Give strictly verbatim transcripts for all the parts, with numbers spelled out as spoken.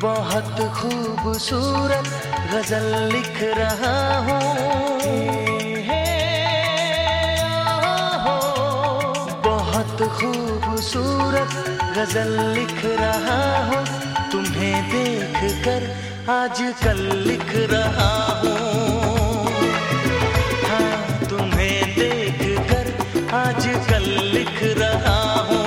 बहुत खूबसूरत गजल लिख रहा हूँ, बहुत खूबसूरत गजल लिख रहा हूँ, तुम्हें देख कर आजकल लिख रहा हूँ, हाँ तुम्हें देख कर आजकल लिख रहा हूँ।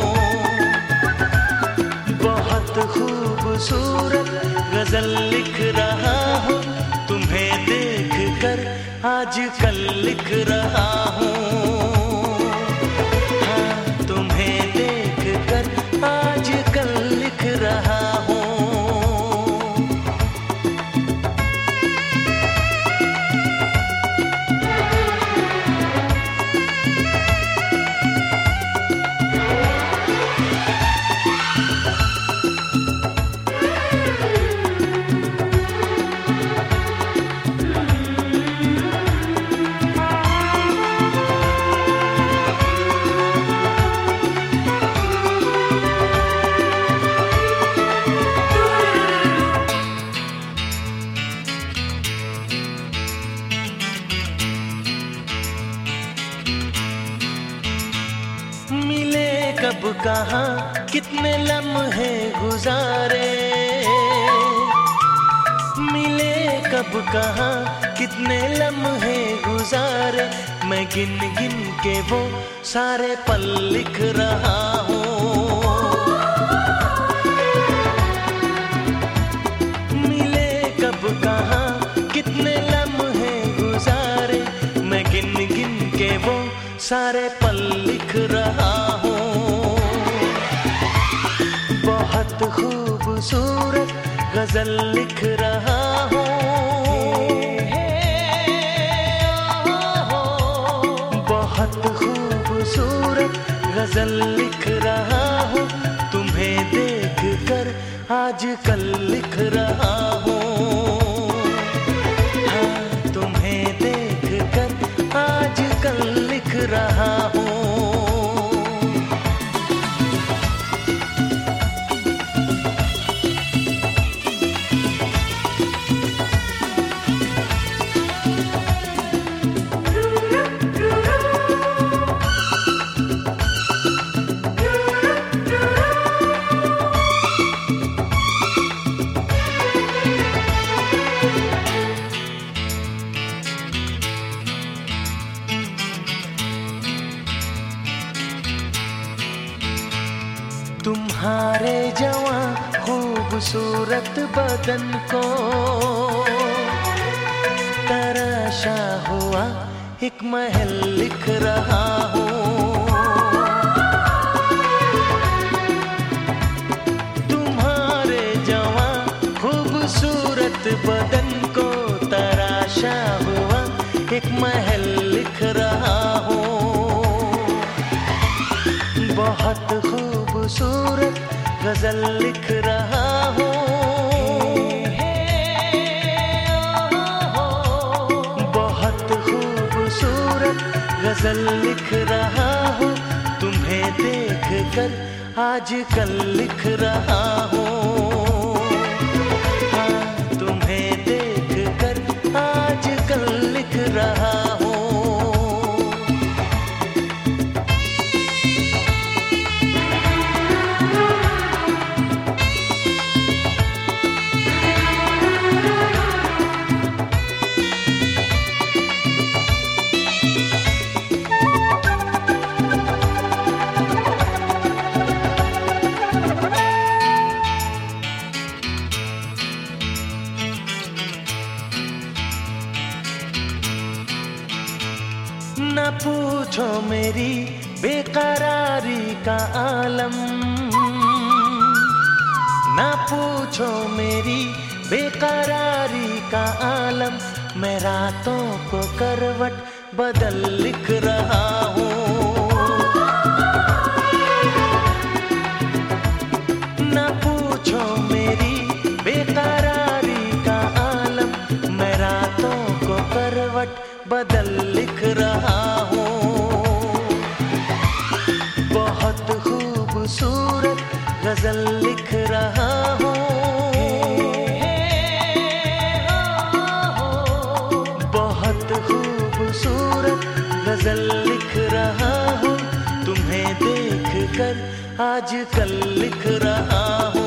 बहुत खूबसूरत गजल लिख रहा हूँ, तुम्हें देख कर आजकल लिख रहा हूँ, हाँ तुम्हें देख कर आजकल लिख रहा हूँ। कब कहाँ कितने लम्हे गुजारे, मिले कब कहाँ कितने लम्हे गुजारे, मैं गिन गिन के वो सारे पल लिख रहा हूँ। मिले कब कहाँ कितने लम्हे गुजारे, मैं गिन गिन के वो सारे पल लिख रहा हूँ। बहुत खूबसूरत गजल लिख रहा हूँ, बहुत खूबसूरत गजल लिख रहा हूँ, तुम्हें देख कर आजकल लिख रहा हूँ, हाँ तुम्हें देख कर आजकल लिख रहा हूँ। तुम्हारे जवां खूबसूरत बदन को तराशा हुआ एक महल लिख रहा हूँ। तुम्हारे जवां खूबसूरत बदन को तराशा हुआ एक महल लिख रहा हूँ। बहुत खूबसूरत गजल लिख रहा हूँ, बहुत खूबसूरत गजल लिख रहा हूँ, तुम्हें देख कर आजकल लिख रहा हूँ, हाँ तुम्हें देख कर आजकल लिख रहा हूँ। न पूछो मेरी बेकरारी का आलम, न पूछो मेरी बेकरारी का आलम, मैं रातों को करवट बदल लिख रहा हूँ। न पूछो मेरी बेकरारी का आलम, मैं रातों को करवट बदल लिख रहा हूँ। बहुत खूबसूरत गजल लिख रहा हूँ, कर आज कल लिख रहा हूँ।